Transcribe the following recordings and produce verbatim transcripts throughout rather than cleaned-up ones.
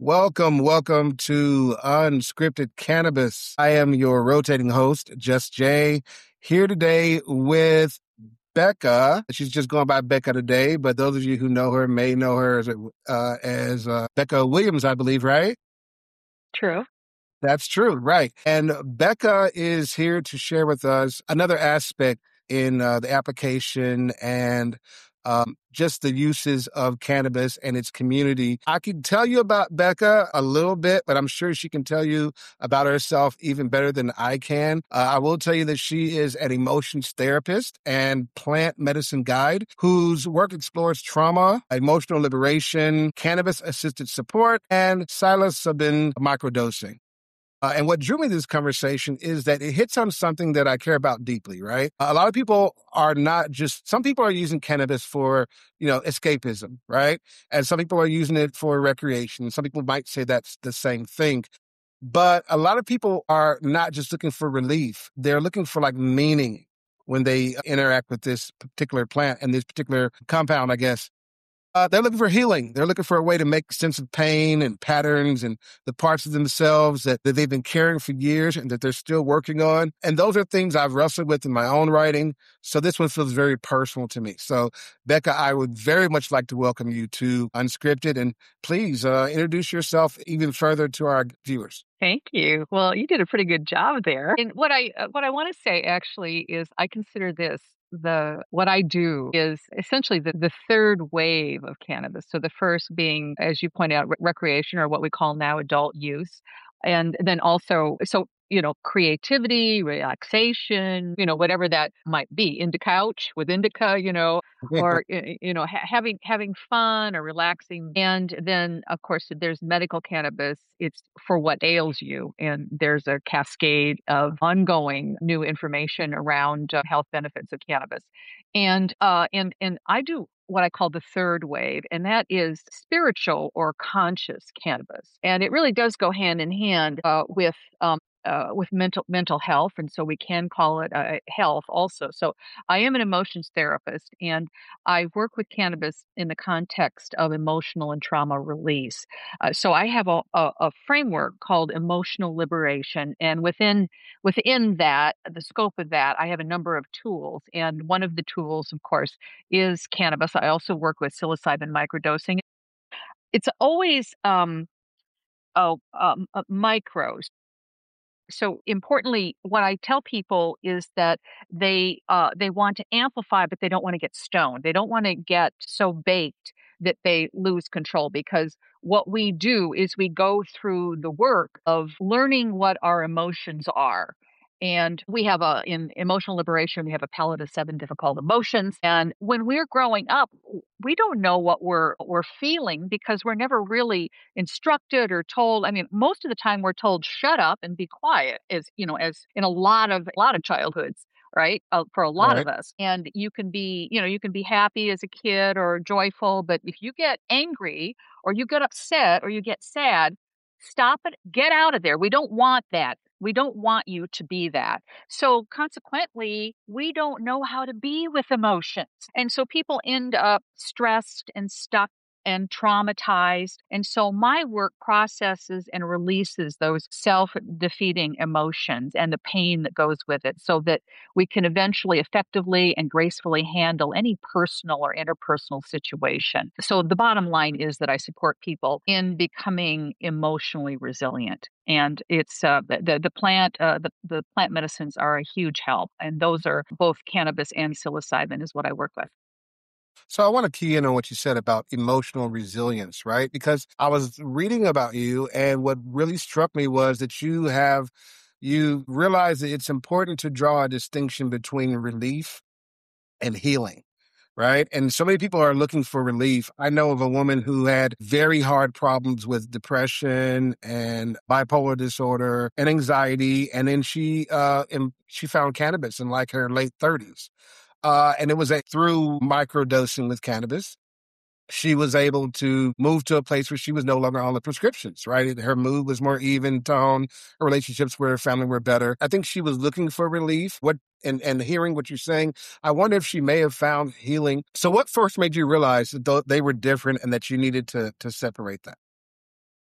Welcome, welcome to Unscripted Cannabis. I am your rotating host, Just Jay, here today with Becca. She's just going by Becca today, but those of you who know her may know her as, uh, as uh, Becca Williams, I believe, right? True. That's true, right. And Becca is here to share with us another aspect in uh, the application and um, just the uses of cannabis and its community. I can tell you about Becca a little bit, but I'm sure she can tell you about herself even better than I can. Uh, I will tell you that she is an emotions therapist and plant medicine guide whose work explores trauma, emotional liberation, cannabis-assisted support, and psilocybin microdosing. Uh, and what drew me to this conversation is that it hits on something that I care about deeply, right? A lot of people are not just, some people are using cannabis for, you know, escapism, right? And some people are using it for recreation. Some people might say that's the same thing. But a lot of people are not just looking for relief. They're looking for like meaning when they interact with this particular plant and this particular compound, I guess. Uh, they're looking for healing. They're looking for a way to make sense of pain and patterns and the parts of themselves that, that they've been carrying for years and that they're still working on. And those are things I've wrestled with in my own writing. So this one feels very personal to me. So Becca, I would very much like to welcome you to Unscripted, and please uh, introduce yourself even further to our viewers. Thank you. Well, you did a pretty good job there. And what I uh, what I want to say actually is I consider this the what I do is essentially the, the third wave of cannabis. So the first being, as you point out, re- recreation, or what we call now adult use. And then also, so you know, creativity, relaxation, you know, whatever that might be, indica couch with indica, you know, or y- you know, ha- having having fun or relaxing. And then, of course, there's medical cannabis. It's for what ails you, and there's a cascade of ongoing new information around uh, health benefits of cannabis. And uh, and and I do what I call the third wave, and that is spiritual or conscious cannabis. And it really does go hand in hand uh, with um, uh, with mental mental health, and so we can call it uh, health also. So I am an emotions therapist, and I work with cannabis in the context of emotional and trauma release. Uh, so I have a, a, a framework called emotional liberation, and within within that, the scope of that, I have a number of tools, and one of the tools, of course, is cannabis. I also work with psilocybin microdosing. It's always um, oh, um, uh, micros. So importantly, what I tell people is that they uh, they want to amplify, but they don't want to get stoned. They don't want to get so baked that they lose control, because what we do is we go through the work of learning what our emotions are. And we have a in emotional liberation, we have a palette of seven difficult emotions. And when we're growing up, we don't know what we're we're feeling because we're never really instructed or told. I mean, most of the time we're told shut up and be quiet, as you know, as in a lot of a lot of childhoods, right? Uh, for a lot of Right. us. And you can be, you know, you can be happy as a kid or joyful, but if you get angry or you get upset or you get sad, stop it, get out of there. We don't want that. We don't want you to be that. So consequently, we don't know how to be with emotions. And so people end up stressed and stuck and traumatized. And so my work processes and releases those self defeating emotions and the pain that goes with it, so that we can eventually effectively and gracefully handle any personal or interpersonal situation. So the bottom line is that I support people in becoming emotionally resilient. And it's uh, the, the the plant uh, the the plant medicines are a huge help, and those are both cannabis and psilocybin is what I work with. So I want to key in on what you said about emotional resilience, right? Because I was reading about you, and what really struck me was that you have, you realize that it's important to draw a distinction between relief and healing. Right. And so many people are looking for relief. I know of a woman who had very hard problems with depression and bipolar disorder and anxiety. And then she, uh, and she found cannabis in like her late thirties. Uh, and it was a, through microdosing with cannabis, she was able to move to a place where she was no longer on the prescriptions, right? Her mood was more even tone. Her relationships with her family were better. I think she was looking for relief. What and, and hearing what you're saying, I wonder if she may have found healing. So what first made you realize that th- they were different and that you needed to to separate that?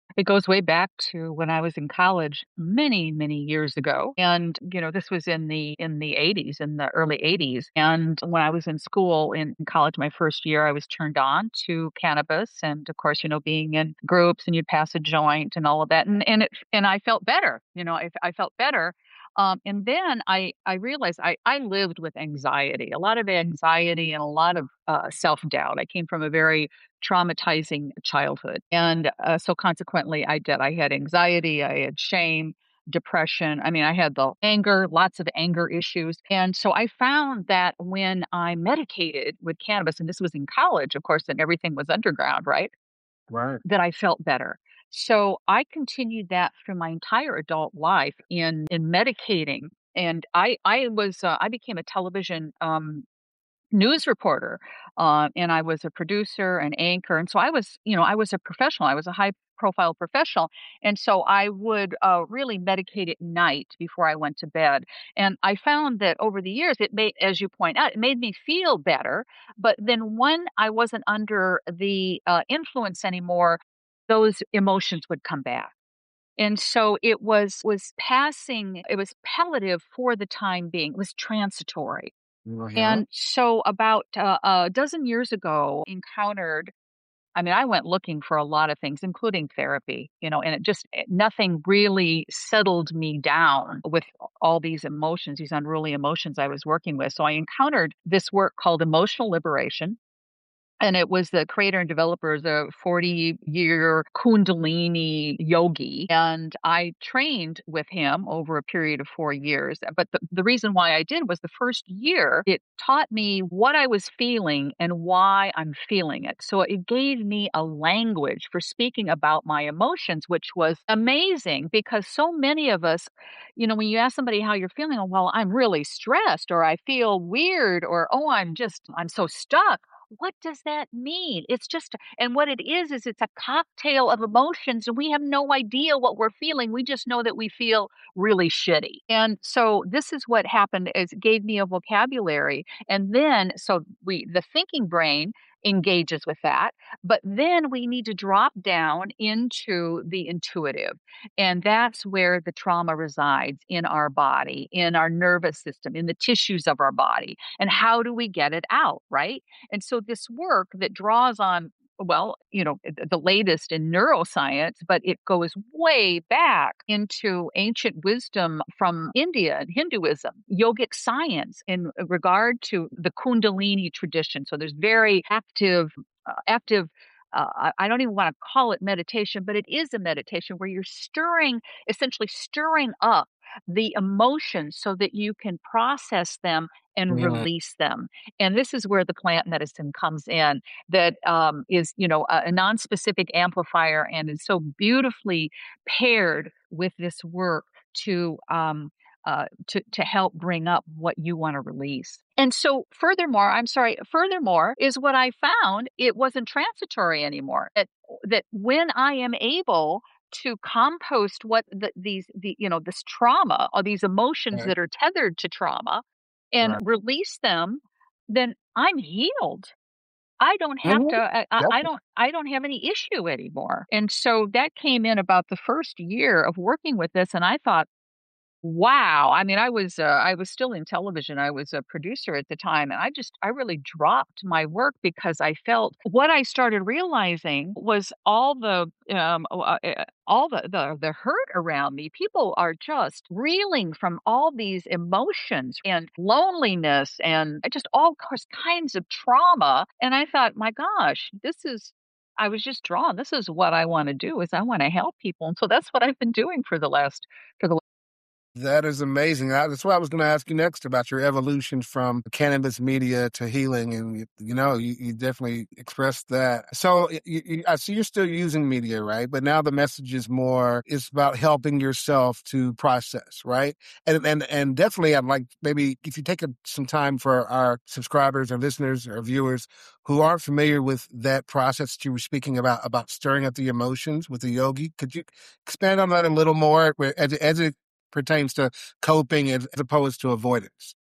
It goes way back to when I was in college many, many years ago. And, you know, this was in the in the eighties, in the early eighties. And when I was in school in college, my first year, I was turned on to cannabis. And of course, you know, being in groups and you'd pass a joint and all of that. And and it and I felt better, you know, I, I felt better. Um, and then I I realized I I lived with anxiety, a lot of anxiety and a lot of uh, self doubt. I came from a very traumatizing childhood. And uh, so consequently, I did. I had anxiety, I had shame, depression. I mean, I had the anger, lots of anger issues. And so I found that when I medicated with cannabis, and this was in college, of course, and everything was underground, right? Right. That I felt better. So I continued that through my entire adult life in in medicating. And I I was uh, I became a television um, news reporter, uh, and I was a producer and anchor, and so I was, you know, I was a professional. I was a high profile professional, and so I would uh, really medicate at night before I went to bed. And I found that over the years, it made, as you point out, it made me feel better. But then when I wasn't under the uh, influence anymore, those emotions would come back. And so it was was passing. It was palliative for the time being. It was transitory. Uh-huh. And so about, uh, a dozen years ago, encountered I mean, I went looking for a lot of things, including therapy, you know, and it just eh, nothing really settled me down with all these emotions, these unruly emotions I was working with. So I encountered this work called Emotional Liberation, and it was the creator and developer is a forty-year Kundalini yogi, and I trained with him over a period of four years. But the, the reason why I did was the first year, it taught me what I was feeling and why I'm feeling it. So it gave me a language for speaking about my emotions, which was amazing because so many of us, you know, when you ask somebody how you're feeling, oh, well, I'm really stressed, or I feel weird, or oh, I'm just, I'm so stuck. What does that mean? It's just and what it is, is it's a cocktail of emotions, and we have no idea what we're feeling. We just know that we feel really shitty. And so this is what happened is it gave me a vocabulary. And then so we the thinking brain engages with that, but then we need to drop down into the intuitive. And that's where the trauma resides in our body, in our nervous system, in the tissues of our body. And how do we get it out, right? And so this work that draws on, well, you know, th- the latest in neuroscience, but it goes way back into ancient wisdom from India and Hinduism, yogic science in regard to the Kundalini tradition. So there's very active, uh, active. Uh, I I don't even want to call it meditation, but it is a meditation where you're stirring, essentially stirring up the emotions so that you can process them and Yeah. release them. And this is where the plant medicine comes in, that um, is, you know, a, a non-specific amplifier and is so beautifully paired with this work to um, uh, to to help bring up what you want to release. And so, furthermore, I'm sorry. Furthermore, is what I found it wasn't transitory anymore. That that when I am able to compost what the, these the you know this trauma or these emotions Right. that are tethered to trauma and Right. release them, then I'm healed. I don't have Mhm. to I I I Definitely. don't I don't have any issue anymore. And so that came in about the first year of working with this, and I thought, wow. I mean, I was, uh, I was still in television. I was a producer at the time, and I just I really dropped my work because I felt what I started realizing was all the, um, uh, uh, eh, all the the the hurt around me. People are just reeling from all these emotions and loneliness and just all course kinds of trauma. And I thought, my gosh, this is I was just drawn. This is what I want to do is I want to help people. And so that's what I've been doing for the last for the That is amazing. I, that's what I was going to ask you next about your evolution from cannabis media to healing, and you, you know, you, you definitely expressed that. So y- you, you, I see you're still using media, right? But now the message is more it's about helping yourself to process, right? And and and definitely, I'd like maybe if you take a, some time for our subscribers or listeners or viewers who aren't familiar with that process that you were speaking about about stirring up the emotions with the yogi. Could you expand on that a little more where- as it, as it pertains to coping as, as opposed to avoidance.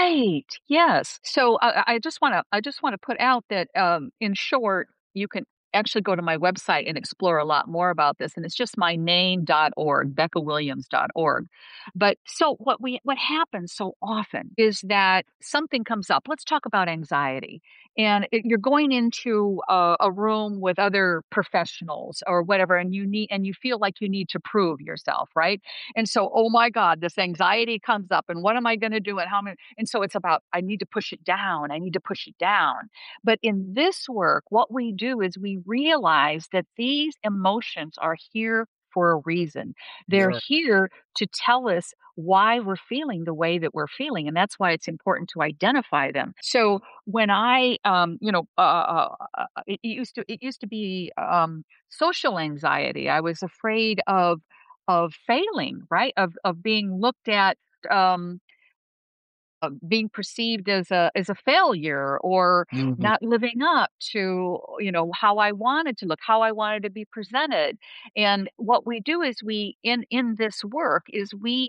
Right. Yes. So I, I just want to I just want to put out that um, in short, you can actually go to my website and explore a lot more about this. And it's just my name dot org, becca williams dot org. But so what we what happens so often is that something comes up. Let's talk about anxiety. And it, you're going into a, a room with other professionals or whatever, and you need and you feel like you need to prove yourself, right? And so, oh my God, this anxiety comes up, and what am I going to do? And how am I? And so it's about I need to push it down. I need to push it down. But in this work, what we do is we realize that these emotions are here for a reason. They're Yeah. here to tell us why we're feeling the way that we're feeling. And that's why it's important to identify them. So when I, um, you know, uh, uh, uh, it, it used to, it used to be um, social anxiety. I was afraid of, of failing, right? Of, of being looked at, um, uh, being perceived as a as a failure or Mhm. not living up to you know how I wanted to look, how I wanted to be presented. And what we do is we in in this work is we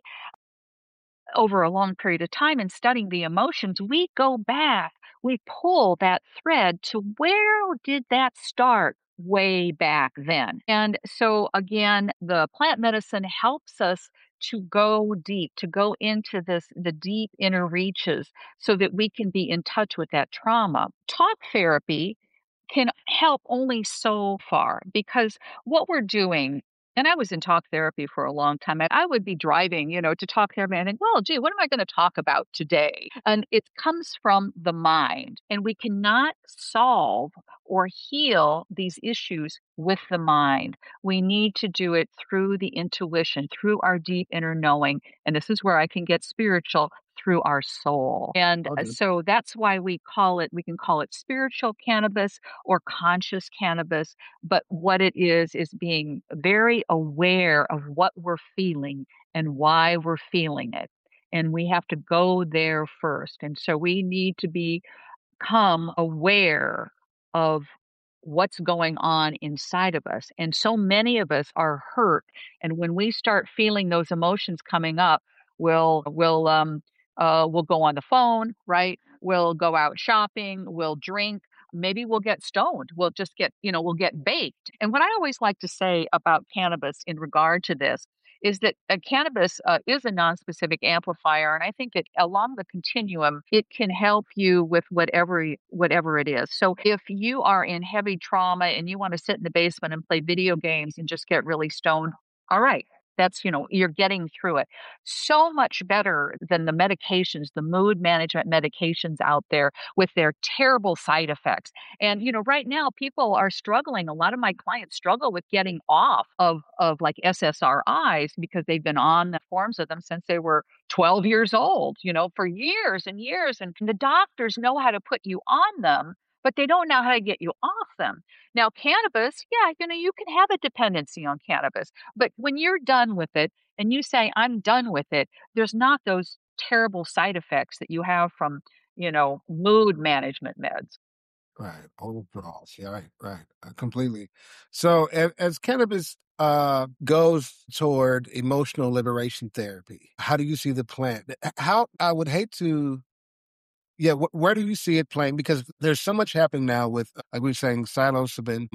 over a long period of time in studying the emotions, we go back, we pull that thread to where did that start way back then. And so, again, the plant medicine helps us to go deep, to go into this, the deep inner reaches, so that we can be in touch with that trauma. Talk therapy can help only so far because what we're doing and I was in talk therapy for a long time. And I would be driving, you know, to talk therapy and I think, well, gee, what am I going to talk about today? And it comes from the mind. And we cannot solve or heal these issues with the mind. We need to do it through the intuition, through our deep inner knowing. And this is where I can get spiritual through our soul. And uh, Okay. so that's why we call it, we can call it spiritual cannabis or conscious cannabis. But what it is, is being very aware of what we're feeling and why we're feeling it. And we have to go there first. And so we need to be become aware of what's going on inside of us. And so many of us are hurt. And when we start feeling those emotions coming up, we'll we'll um uh we'll go on the phone, right? We'll go out shopping, we'll drink, maybe we'll get stoned. We'll just get, you know, we'll get baked. And what I always like to say about cannabis in regard to this is that uh, cannabis uh, is a non-specific amplifier, and I think it along the continuum it can help you with whatever y- whatever it is. So if you are in heavy trauma and you want to sit in the basement and play video games and just get really stoned, all right. That's, you know, you're getting through it. So much better than the medications, the mood management medications out there with their terrible side effects. And, you know, right now people are struggling. A lot of my clients struggle with getting off of, of like S S R Is because they've been on the forms of them since they were twelve years old, you know, for years and years. And the doctors know how to put you on them, but they don't know how to get you off them. Now, cannabis, yeah, you know, you can have a dependency on cannabis, but when you're done with it and you say, I'm done with it, there's not those terrible side effects that you have from, you know, mood management meds. Right. Overalls. Yeah. Right. Right. Uh, completely. So as, as cannabis uh goes toward emotional liberation therapy, how do you see the plant? H- How I would hate to. Yeah. Wh- where do you see it playing? Because there's so much happening now with, uh, like we were saying, psilocybin.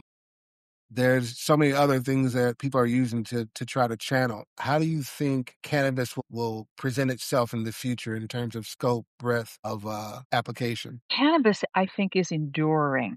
There's so many other things that people are using to to try to channel. How do you think cannabis will, will present itself in the future in terms of scope, breadth of uh application? Cannabis, I think, is enduring.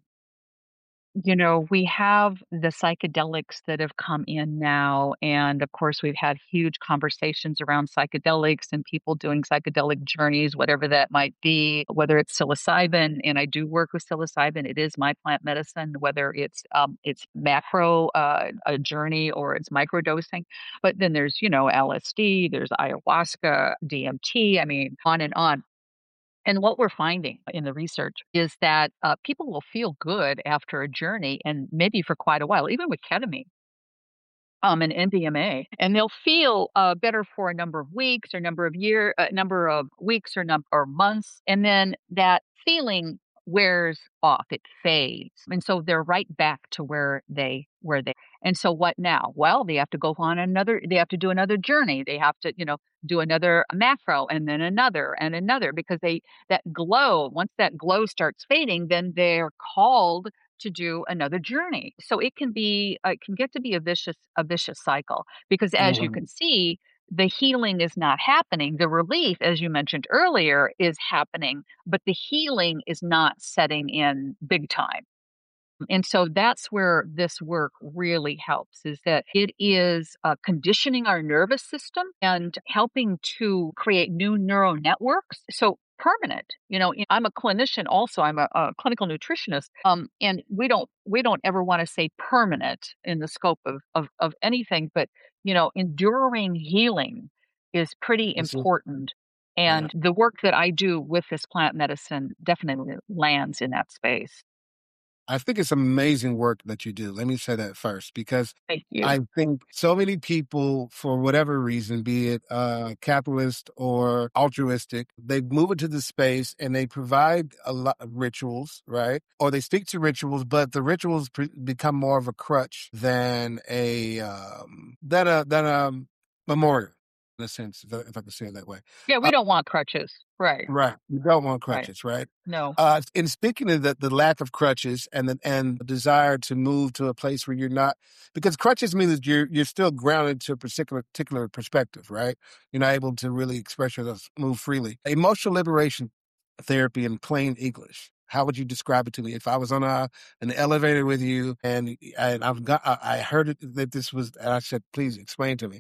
You know, we have the psychedelics that have come in now, and of course, we've had huge conversations around psychedelics and people doing psychedelic journeys, whatever that might be, whether it's psilocybin, and I do work with psilocybin. It is my plant medicine, whether it's um, it's macro uh, a journey or it's microdosing. But then there's you know L S D, there's ayahuasca, D M T. I mean, on and on. And what we're finding in the research is that uh, people will feel good after a journey and maybe for quite a while, even with ketamine um, and M D M A, and they'll feel uh, better for a number of weeks or number of year, uh, number of weeks or num- or months, and then that feeling wears off, it fades, and so they're right back to where they where they. And so what now? Well, they have to go on another. They have to do another journey. They have to, you know, do another macro and then another and another because they that glow. Once that glow starts fading, then they're called to do another journey. So it can be, uh, it can get to be a vicious, a vicious cycle because as you Mhm. can see, the healing is not happening. The relief, as you mentioned earlier, is happening, but the healing is not setting in big time. And so that's where this work really helps is that it is uh, conditioning our nervous system and helping to create new neural networks. So permanent, you know, I'm a clinician also. I'm a, a clinical nutritionist. Um, and we don't, we don't ever want to say permanent in the scope of, of, of anything, but, you know, enduring healing is pretty This is important. yeah. And the work that I do with this plant medicine definitely lands in that space. I think it's amazing work that you do. Let me say that first, because Thank you. I think so many people, for whatever reason, be it uh, capitalist or altruistic, they move into the space and they provide a lot of rituals, right? Or they speak to rituals, but the rituals pre- become more of a crutch than a um, than a than a memorial, in a sense, if I, if I can say it that way. Yeah, we don't want crutches. Right, Right. You don't want right. crutches, right? No. Uh, in speaking of the, the lack of crutches and the, and the desire to move to a place where you're not, because crutches mean that you're, you're still grounded to a particular, particular perspective, right? You're not able to really express yourself, move freely. Emotional liberation therapy in plain English. How would you describe it to me? If I was on a, an elevator with you and, and I've got, I I heard it, that this was, and I said, please explain to me.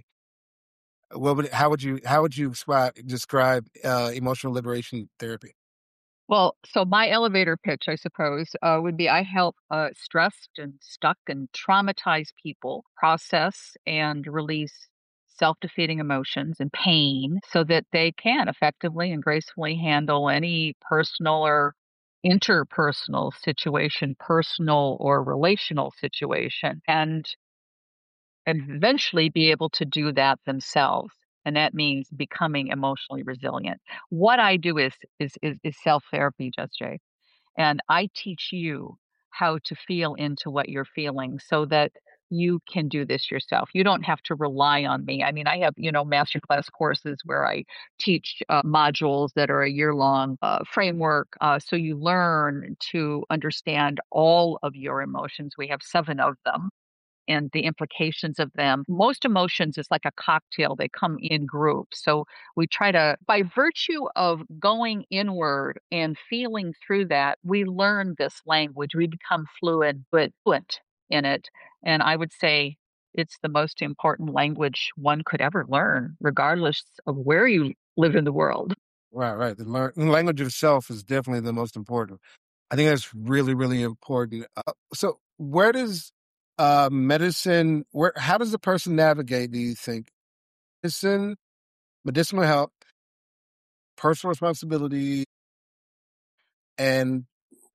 What would, how would you, how would you describe, describe uh, emotional liberation therapy? Well, so my elevator pitch, I suppose, uh, would be I help uh, stressed and stuck and traumatized people process and release self defeating emotions and pain so that they can effectively and gracefully handle any personal or interpersonal situation, personal or relational situation. And eventually be able to do that themselves. And that means becoming emotionally resilient. What I do is is is, is self therapy, Just Jay, and I teach you how to feel into what you're feeling so that you can do this yourself. You don't have to rely on me. I mean, I have, you know, masterclass courses where I teach uh, modules that are a year long uh, framework. Uh, so you learn to understand all of your emotions. We have seven of them and the implications of them. Most emotions is like a cocktail, they come in groups. So we try to, by virtue of going inward and feeling through that, we learn this language. We become fluid, but fluent in it. And I would say it's the most important language one could ever learn, regardless of where you live in the world. Right, right. The, lear- the language of self is definitely the most important. I think that's really, really important. Uh, so, where does uh, medicine? Where? How does a person navigate? Do you think medicine, medicinal health, personal responsibility, and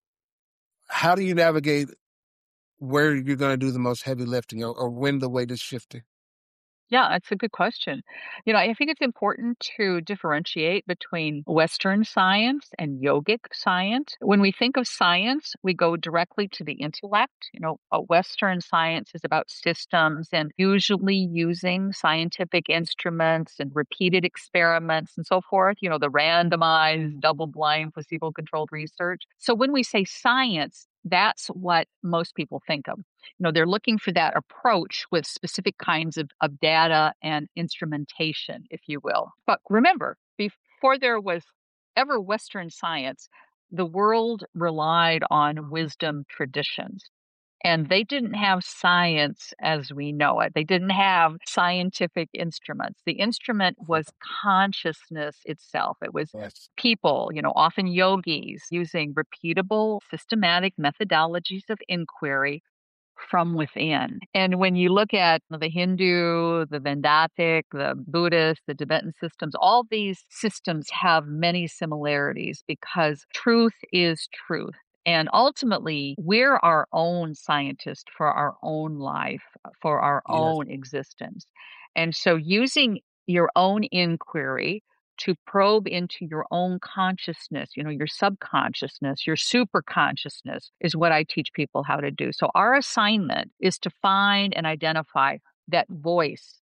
how do you navigate where you're going to do the most heavy lifting, or, or when the weight is shifting? Yeah, that's a good question. You know, I think it's important to differentiate between Western science and yogic science. When we think of science, we go directly to the intellect. You know, a Western science is about systems and usually using scientific instruments and repeated experiments and so forth, you know, the randomized, double blind, placebo controlled research. So when we say science, that's what most people think of. You know, they're looking for that approach with specific kinds of, of data and instrumentation, if you will. But remember, before there was ever Western science, the world relied on wisdom traditions. And they didn't have science as we know it. They didn't have scientific instruments. The instrument was consciousness itself. It was Yes. people, you know, often yogis using repeatable, systematic methodologies of inquiry from within. And when you look at the Hindu, the Vedantic, the Buddhist, the Tibetan systems, all these systems have many similarities because truth is truth. And ultimately, we're our own scientist for our own life, for our Yes. own existence. And so, using your own inquiry to probe into your own consciousness, you know, your subconsciousness, your super consciousness is what I teach people how to do. So our assignment is to find and identify that voice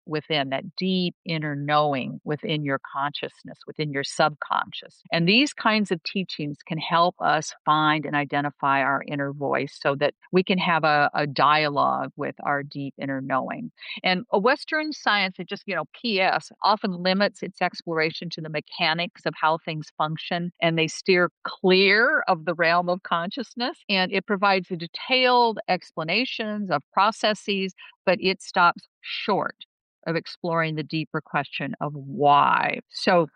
within, that deep inner knowing within your consciousness, within your subconscious. And these kinds of teachings can help us find and identify our inner voice so that we can have a, a dialogue with our deep inner knowing. And a Western science, it just, you know, P S, often limits its exploration to the mechanics of how things function, and they steer clear of the realm of consciousness. And it provides a detailed explanations of processes, but it stops short of exploring the deeper question of why. So,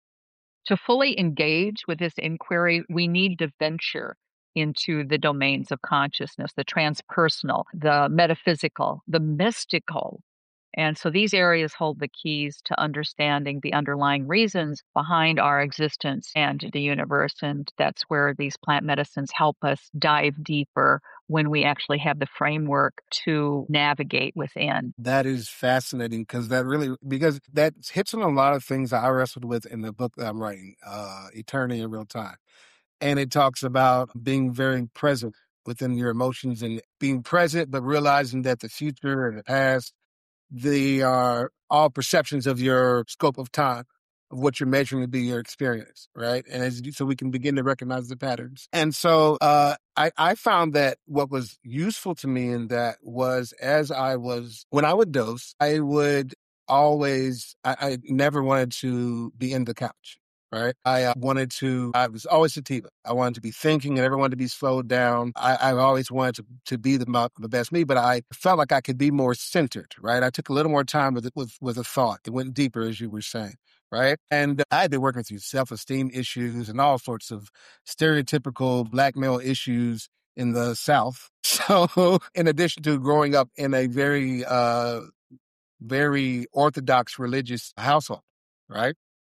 to fully engage with this inquiry, we need to venture into the domains of consciousness, the transpersonal, the metaphysical, the mystical. And so these areas hold the keys to understanding the underlying reasons behind our existence and the universe. And that's where these plant medicines help us dive deeper when we actually have the framework to navigate within. That is fascinating because that really, because that hits on a lot of things I wrestled with in the book that I'm writing, uh, Eternity in Real Time. And it talks about being very present within your emotions and being present, but realizing that the future and the past, they are all perceptions of your scope of time, of what you're measuring to be your experience, right? And as you, so we can begin to recognize the patterns. And so uh, I, I found that what was useful to me in that was as I was, when I would dose, I would always, I, I never wanted to be in the couch. Right. I uh, wanted to, I was always sativa. I wanted to be thinking and everyone to be slowed down. I, I always wanted to, to be the, mo- the best me, but I felt like I could be more centered. Right. I took a little more time with, with, with a thought. It went deeper, as you were saying. Right. And I had been working through self-esteem issues and all sorts of stereotypical Black male issues in the South. So in addition to growing up in a very, uh, very orthodox religious household. Right.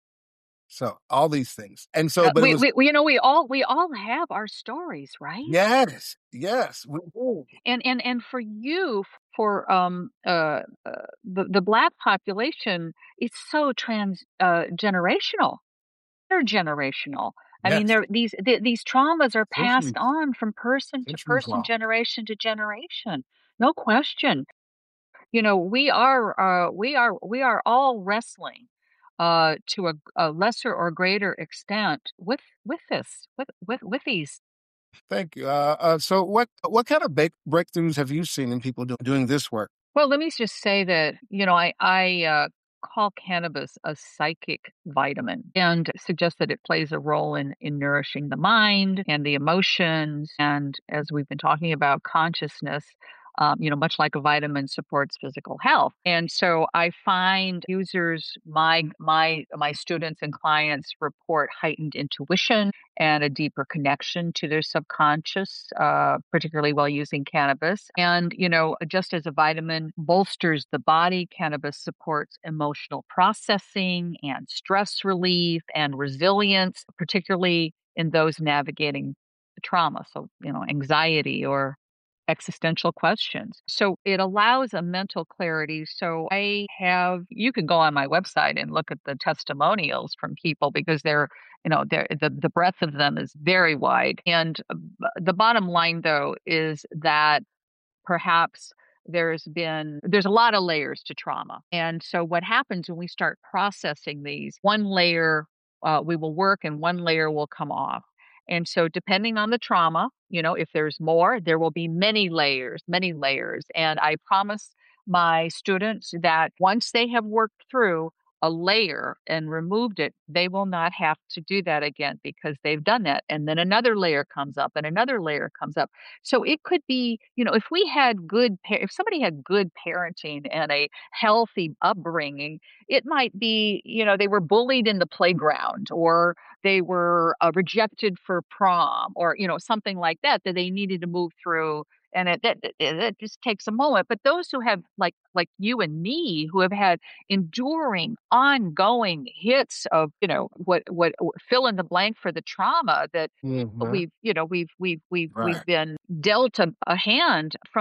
So all these things. And so, Uh, but it we, was, we, we, you know, we all we all have our stories, right? yes, yes. we do. And and and for you, for um uh, uh the the Black population, it's so trans uh, generational. They're generational. I mean, Yes. they're these th- these traumas are passed Centuries, on from person to centuries person, long. generation to generation. No question. You know, we are uh we are we are all wrestling uh to a, a lesser or greater extent with with this with with with these. Thank you. Uh, uh, so what, what kind of break, breakthroughs have you seen in people do, doing this work? Well, let me just say that, you know, I I uh, call cannabis a psychic vitamin and suggest that it plays a role in in nourishing the mind and the emotions, and as we've been talking about, consciousness. Um, you know, much like a vitamin supports physical health, and so I find users, my my my students and clients report heightened intuition and a deeper connection to their subconscious, uh, particularly while using cannabis. And, you know, just as a vitamin bolsters the body, cannabis supports emotional processing and stress relief and resilience, particularly in those navigating trauma. So, you know, anxiety or existential questions. So it allows a mental clarity. So I have, you can go on my website and look at the testimonials from people because they're, you know, they're, the, the breadth of them is very wide. And uh, b- the bottom line, though, is that perhaps there's been there's a lot of layers to trauma. And so what happens when we start processing these, one layer uh, we will work and one layer will come off. And so depending on the trauma, you know, if there's more, there will be many layers, many layers. And I promise my students that once they have worked through a layer and removed it, they will not have to do that again because they've done that. And then another layer comes up and another layer comes up. So it could be, you know, if we had good, pa- if somebody had good parenting and a healthy upbringing, it might be, you know, they were bullied in the playground or they were uh, rejected for prom or, you know, something like that, that they needed to move through. And it, that, that, that just takes a moment. But those who have like, like you and me, who have had enduring, ongoing hits of, you know, what, what, fill in the blank for the trauma that Hmm. we've you know we've we've we've we've Right. been dealt a, a hand from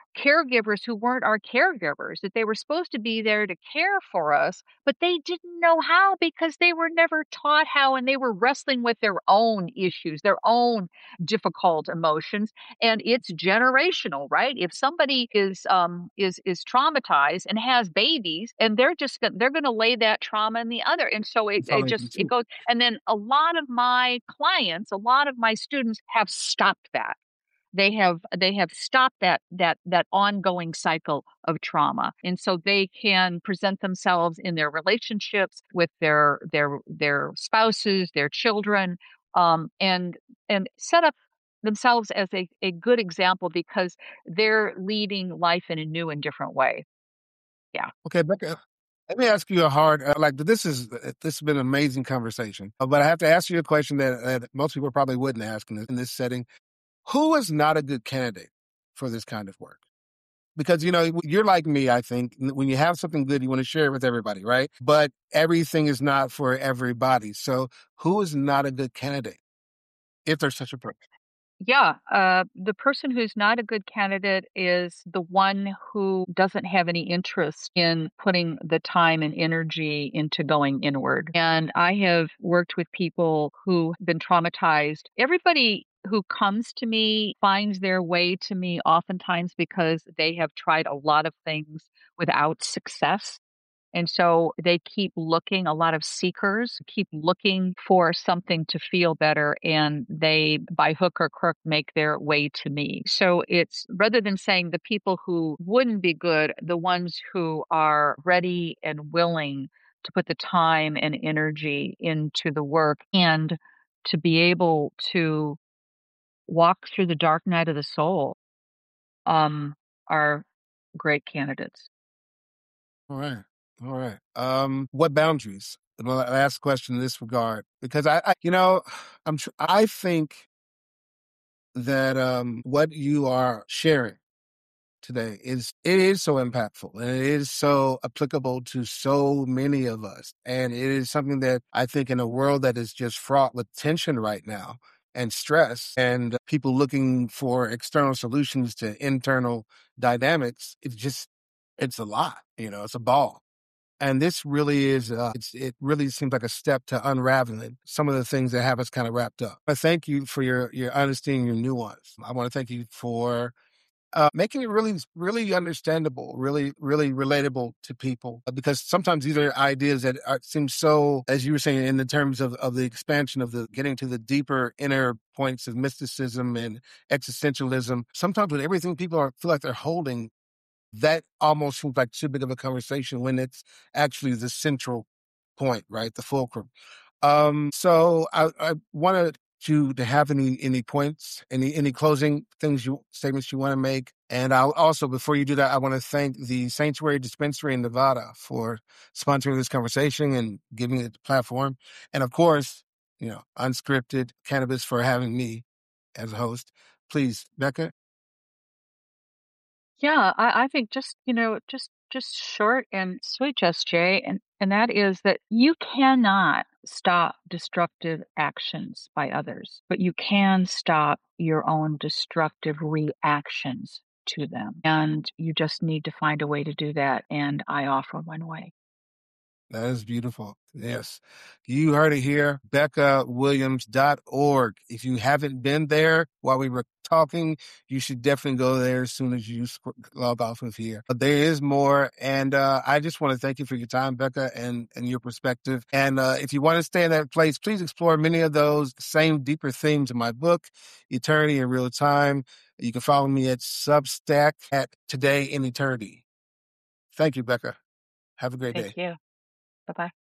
caregivers who weren't our caregivers, that they were supposed to be there to care for us, but they didn't know how because they were never taught how, and they were wrestling with their own issues, their own difficult emotions, and it's generational, right? If somebody is um is is traumatized and has babies, and they're just gon- they're going to lay that trauma in the other, and so it, That's all it they can just it see. goes. And then a lot of my clients, a lot of my students have stopped that. They have they have stopped that that that ongoing cycle of trauma, and so they can present themselves in their relationships with their their their spouses, their children, um, and and set up themselves as a, a good example because they're leading life in a new and different way. Yeah. Okay, Becca, let me ask you a hard, uh, like, this is, uh, this has been an amazing conversation, uh, but I have to ask you a question that, that most people probably wouldn't ask in this, in this setting. Who is not a good candidate for this kind of work? Because, you know, you're like me, I think. When you have something good, you want to share it with everybody, right? But everything is not for everybody. So who is not a good candidate, if there's such a person? Yeah, uh, the person who's not a good candidate is the one who doesn't have any interest in putting the time and energy into going inward. And I have worked with people who've been traumatized. Everybody who comes to me finds their way to me oftentimes because they have tried a lot of things without success. And so they keep looking, a lot of seekers keep looking for something to feel better, and they, by hook or crook, make their way to me. So it's rather than saying the people who wouldn't be good, the ones who are ready and willing to put the time and energy into the work and to be able to walk through the dark night of the soul, um, are great candidates. All right. All right. Um, what boundaries? And my last question in this regard, because I, I you know, I'm tr- I think that um, what you are sharing today is it is so impactful and it is so applicable to so many of us, and it is something that I think in a world that is just fraught with tension right now and stress and people looking for external solutions to internal dynamics, it's just it's a lot, you know, it's a ball. And this really is, uh, it's, it really seems like a step to unraveling some of the things that have us kind of wrapped up. I thank you for your, your honesty and your nuance. I want to thank you for uh, making it really, really understandable, really, really relatable to people. Uh, Because sometimes these are ideas that are, seem so, as you were saying, in the terms of, of the expansion of the getting to the deeper inner points of mysticism and existentialism. Sometimes with everything people are, feel like they're holding, that almost seems like too big of a conversation when it's actually the central point, right? The fulcrum. Um, so I, I wanted you to have any any points, any any closing things you statements you want to make. And I'll also, before you do that, I want to thank the Sanctuary Dispensary in Nevada for sponsoring this conversation and giving it the platform. And of course, you know, Unscripted Cannabis for having me as a host. Please, Becca. Yeah, I, I think just, you know, just just short and sweet, Just Jay, and and that is that you cannot stop destructive actions by others, but you can stop your own destructive reactions to them. And you just need to find a way to do that. And I offer one way. That is beautiful. Yes. You heard it here, becca williams dot org. If you haven't been there while we were talking, you should definitely go there as soon as you sc- log off of here. But there is more. And uh, I just want to thank you for your time, Becca, and, and your perspective. And uh, if you want to stay in that place, please explore many of those same deeper themes in my book, Eternity in Real Time. You can follow me at Substack at Today in Eternity. Thank you, Becca. Have a great Thank day. you. Bye bye.